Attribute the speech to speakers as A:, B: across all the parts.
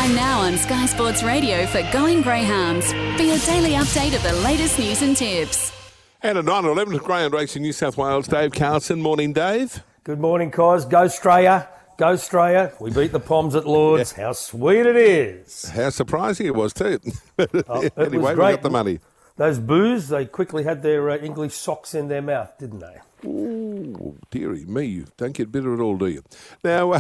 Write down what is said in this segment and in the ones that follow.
A: Time now on Sky Sports Radio for Going Greyhounds for your daily update of the latest news and tips.
B: And at 9:11, Greyhound Racing New South Wales, Dave Carlson. Morning, Dave.
C: Good morning, Cos. Go Australia. Go Australia. We beat the Poms at Lords. How sweet it is.
B: How surprising it was too.
C: It
B: Anyway,
C: was
B: we
C: great.
B: got the money.
C: Those boos, they quickly had their English socks in their mouth, didn't they?
B: Ooh, dearie me, you don't get bitter at all, do you? Now,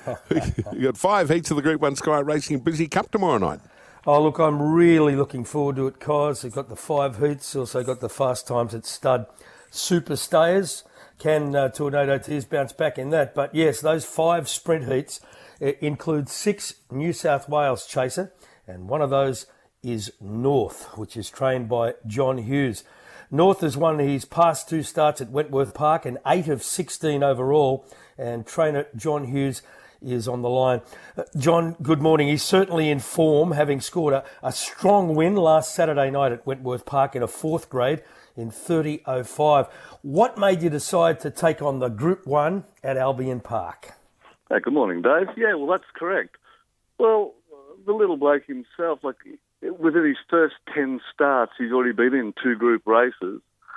B: you got 5 heats of the Group 1 Sky Racing Brizzy Cup tomorrow night.
C: Oh, look, I'm really looking forward to it, Cos. They've got the 5 heats, also got the fast times at stud super stayers. Can Tornado Tears bounce back in that? But yes, those 5 sprint heats include 6 New South Wales chaser, and one of those is North, which is trained by John Hughes. North has won his past 2 starts at Wentworth Park and 8 of 16 overall, and trainer John Hughes is on the line. John, good morning. He's certainly in form, having scored a strong win last Saturday night at Wentworth Park in a 4th grade in 30.05. What made you decide to take on the Group 1 at Albion Park?
D: Hey, good morning, Dave. Yeah, well, that's correct. Well, the little bloke himself, within his first 10 starts, he's already been in 2 group races,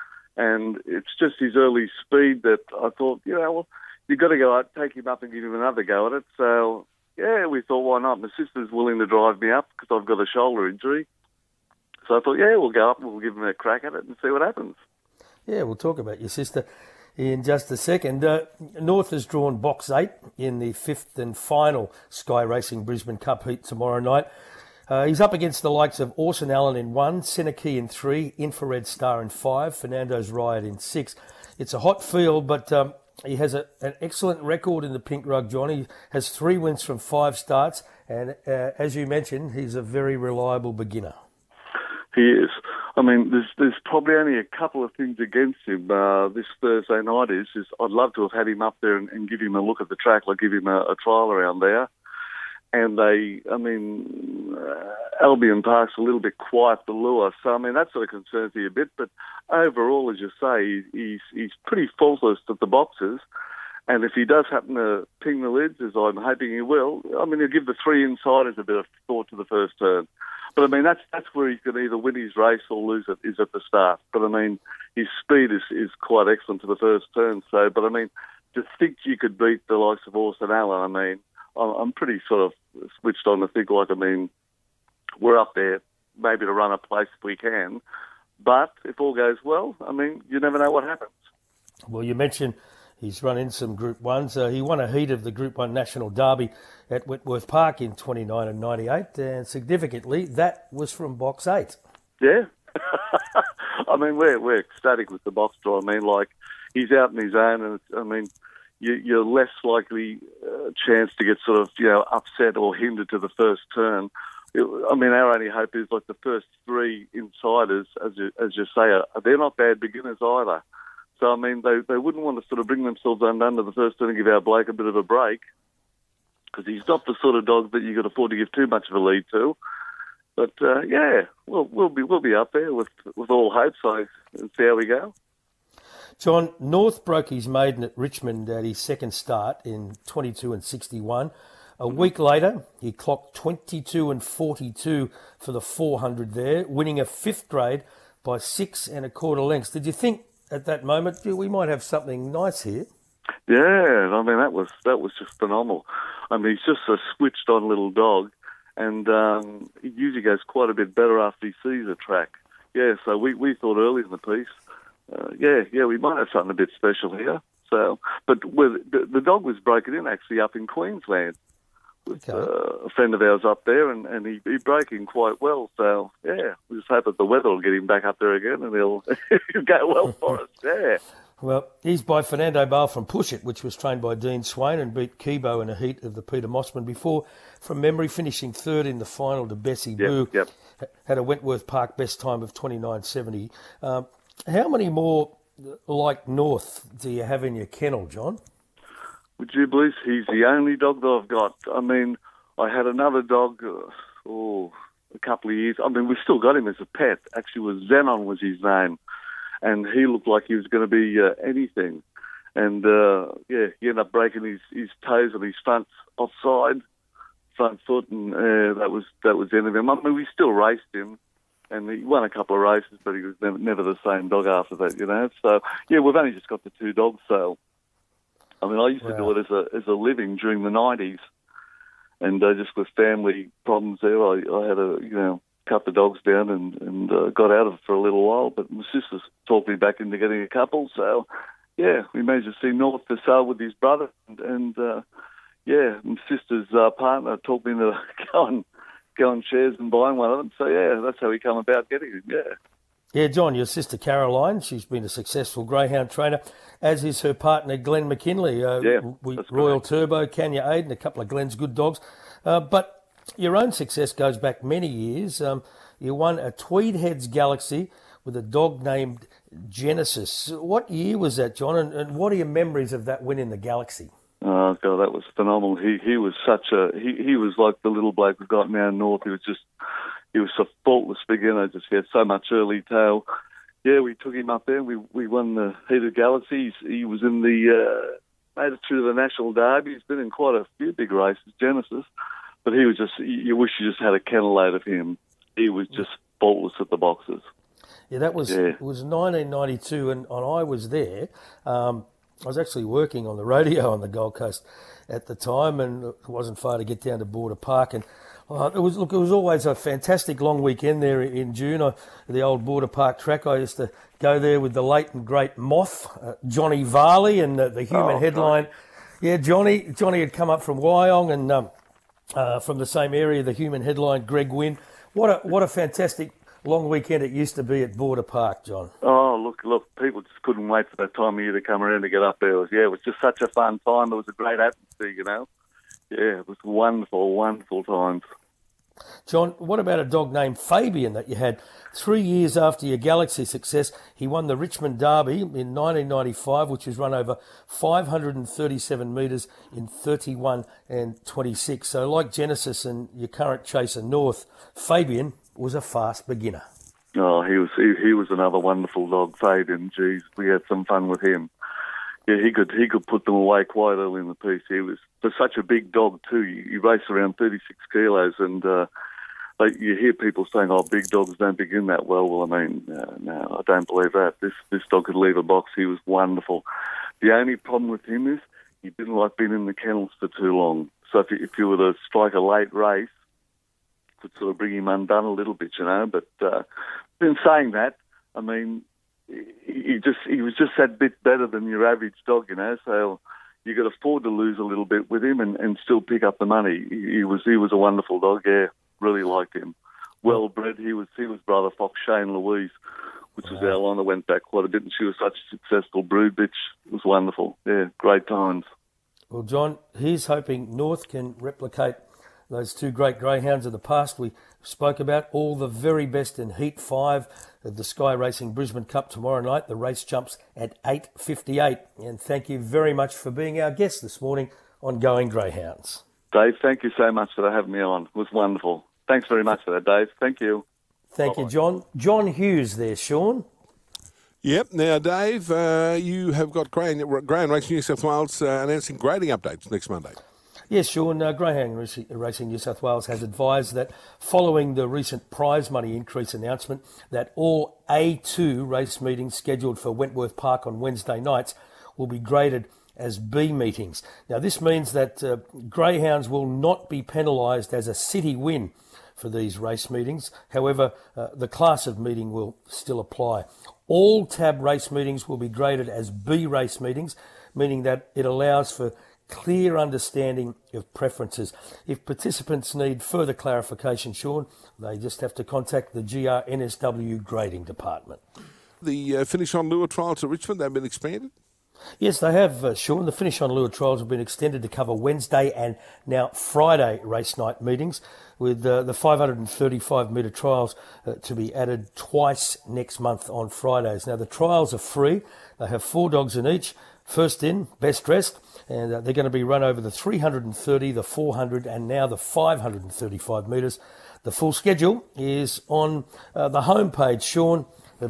D: and it's just his early speed that I thought, you've got to go out, take him up and give him another go at it. So, yeah, we thought, why not? My sister's willing to drive me up because I've got a shoulder injury. So I thought, yeah, we'll go up and we'll give him a crack at it and see what happens.
C: Yeah, we'll talk about your sister in just a second. North has drawn box 8 in the 5th and final Sky Racing Brisbane Cup heat tomorrow night. He's up against the likes of Orson Allen in 1, Seneki in 3, Infrared Star in 5, Fernando's Riot in 6. It's a hot field, but he has an excellent record in the pink rug, John. He has 3 wins from 5 starts, and as you mentioned, he's a very reliable beginner.
D: He is. I mean, there's probably only a couple of things against him this Thursday night is I'd love to have had him up there and give him a look at the track, give him a trial around there. And Albion Park's a little bit quiet, the lure. So, that sort of concerns me a bit. But overall, as you say, he's pretty faultless at the boxes. And if he does happen to ping the lids, as I'm hoping he will, he'll give the 3 insiders a bit of thought to the first turn. But, that's where he can either win his race or lose it, is at the start. But, his speed is quite excellent to the first turn. So, but, to think you could beat the likes of Orson Allen, I'm pretty sort of switched on to think we're up there maybe to run a place if we can. But if all goes well, you never know what happens.
C: Well, you mentioned he's run in some Group 1s. He won a heat of the Group 1 National Derby at Wentworth Park in 29 and 98. And significantly, that was from box 8.
D: Yeah. We're ecstatic with the box draw. He's out in his own, and you're less likely chance to get sort of, upset or hindered to the first turn. Our only hope is the first 3 insiders, as you say, they're not bad beginners either. So, they wouldn't want to sort of bring themselves under the first turn and give our bloke a bit of a break, because he's not the sort of dog that you could afford to give too much of a lead to. But, we'll be up there with all hope, so and see how we go.
C: John, North broke his maiden at Richmond at his 2nd start in 22 and 61. A week later, he clocked 22 and 42 for the 400 there, winning a 5th grade by 6 1/4 lengths. Did you think at that moment we might have something nice here?
D: Yeah, that was just phenomenal. He's just a switched-on little dog, and he usually goes quite a bit better after he sees a track. Yeah, so we thought early in the piece, we might have something a bit special here. So, but the dog was broken in actually up in Queensland with a friend of ours up there, and he broke in quite well. So, yeah, we just hope that the weather will get him back up there again, and he'll go well for us. Yeah.
C: Well, he's by Fernando Bale from Push It, which was trained by Dean Swain and beat Kibo in a heat of the Peter Mossman before, from memory, finishing 3rd in the final to Bessie Boo.
D: Yep.
C: Had a Wentworth Park best time of 29.70. How many more like North do you have in your kennel, John?
D: Would you believe he's the only dog that I've got? I had another dog, a couple of years. We still got him as a pet. Actually, Zenon was his name. And he looked like he was going to be anything. And, he ended up breaking his toes and his fronts offside. front foot, and that was the end of him. I mean, we still raced him, and he won a couple of races, but he was never the same dog after that, you know. So yeah, we've only just got the 2 dog sale. I mean, I used to do it as a living during the 90s, and just with family problems there, I had to cut the dogs down and got out of it for a little while. But my sisters talked me back into getting a couple, so yeah, we managed to see North for sale with his brother, and my sister's partner talked me into go on shares and buying one of them. So yeah, that's how we come about getting him. Yeah.
C: Yeah, John, your sister Caroline, she's been a successful greyhound trainer, as is her partner Glenn McKinley. Royal Turbo, Kenya Aiden, a couple of Glenn's good dogs. But your own success goes back many years. You won a Tweed Heads Galaxy with a dog named Genesis. What year was that, John? And what are your memories of that win in the Galaxy?
D: Oh God, that was phenomenal. He was such he was like the little bloke we got now north. He was a faultless beginner. He had so much early tail. Yeah, we took him up there. We won the Heated Galaxies. He was in made it through the National Derby. He's been in quite a few big races, Genesis. But he was you wish you just had a kennel load of him. He was just faultless at the boxes.
C: Yeah, it was 1992, and I was there. I was actually working on the radio on the Gold Coast at the time, and it wasn't far to get down to Border Park. And it was always a fantastic long weekend there in June. The old Border Park track. I used to go there with the late and great Moth, Johnny Varley, and the Human Headline. God. Yeah, Johnny had come up from Wyong, and from the same area, the Human Headline, Greg Wynn. What a fantastic long weekend it used to be at Border Park, John. Oh,
D: look, people just couldn't wait for that time of year to come around to get up there. It was just such a fun time. It was a great atmosphere, you know. Yeah, it was wonderful, wonderful times.
C: John, what about a dog named Fabian that you had 3 years after your Galaxy success? He won the Richmond Derby in 1995, which was run over 537 metres in 31 and 26. So like Genesis and your current chaser North, Fabian was a fast beginner.
D: Oh, he was another wonderful dog, Fabian. Geez, we had some fun with him. Yeah, he could put them away quite early in the piece. He was for such a big dog too. You race around 36 kilos, and you hear people saying, "Oh, big dogs don't begin that well." Well, I mean, no, I don't believe that. This dog could leave a box. He was wonderful. The only problem with him is he didn't like being in the kennels for too long. So if you were to strike a late race, it could sort of bring him undone a little bit, you know. But in saying that, I mean, he was just that bit better than your average dog, you know. So you could afford to lose a little bit with him and still pick up the money. He was a wonderful dog. Yeah, really liked him. Well bred. He was brother Fox Shane Louise, which was our line that went back quite a bit, and she was such a successful brood bitch. It was wonderful. Yeah, great times.
C: Well, John, he's hoping North can replicate those 2 great greyhounds of the past we spoke about. All the very best in Heat 5 of the Sky Racing Brisbane Cup tomorrow night. The race jumps at 8:58. And thank you very much for being our guest this morning on Going Greyhounds.
D: Dave, thank you so much for having me on. It was wonderful. Thanks very much for that, Dave. Thank you.
C: Thank you, John. John Hughes there, Sean.
B: Yep. Now, Dave, you have got Greyhound Racing New South Wales announcing grading updates next Monday.
C: Yes, Sean, Greyhound Racing New South Wales has advised that following the recent prize money increase announcement that all A2 race meetings scheduled for Wentworth Park on Wednesday nights will be graded as B meetings. Now, this means that greyhounds will not be penalised as a city win for these race meetings. However, the class of meeting will still apply. All TAB race meetings will be graded as B race meetings, meaning that it allows for clear understanding of preferences. If participants need further clarification, Sean, they just have to contact the GRNSW grading department.
B: The Finish on Lure trials at Richmond, they've been expanded?
C: Yes, they have, Sean. The Finish on Lure trials have been extended to cover Wednesday and now Friday race night meetings, with the 535 metre trials to be added twice next month on Fridays. Now, the trials are free. They have 4 dogs in each. First in, best dressed, and they're going to be run over the 330, the 400, and now the 535 metres. The full schedule is on the homepage, Sean, of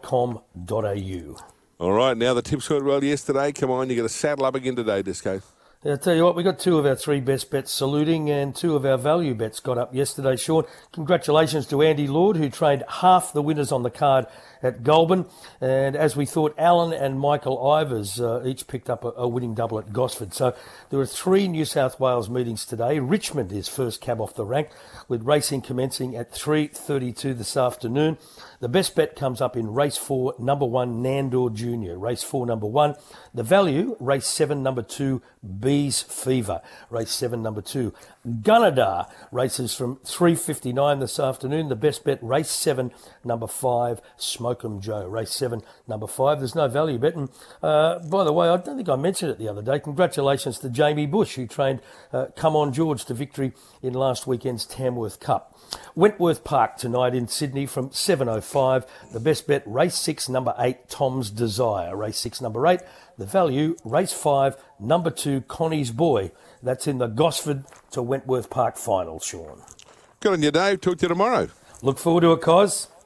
C: thedogs.com.au.
B: All right, now the tips went well yesterday. Come on, you got to saddle up again today, Disco.
C: I'll tell you what, we got 2 of our 3 best bets saluting and 2 of our value bets got up yesterday, Sean. Congratulations to Andy Lord, who trained half the winners on the card at Goulburn. And as we thought, Alan and Michael Ivers each picked up a winning double at Gosford. So there are 3 New South Wales meetings today. Richmond is first cab off the rank, with racing commencing at 3:32 this afternoon. The best bet comes up in race 4, number 1, Nandor Jr. Race 4, number 1. The value, race 7, number 2, Bees Fever. Race 7, number 2. Gunnedah races from 3:59 this afternoon. The best bet, race 7, number 5, Smoke'em Joe. Race 7, number 5. There's no value bet. And by the way, I don't think I mentioned it the other day. Congratulations to Jamie Bush, who trained Come On George to victory in last weekend's Tamworth Cup. Wentworth Park tonight in Sydney from 7:05. The best bet, race 6, number 8, Tom's Desire. Race 6, number 8. The value, race 5, number 2, Connie's Boy. That's in the Gosford to Wentworth Park final, Sean.
B: Good on you, Dave. Talk to you tomorrow.
C: Look forward to it, Cos.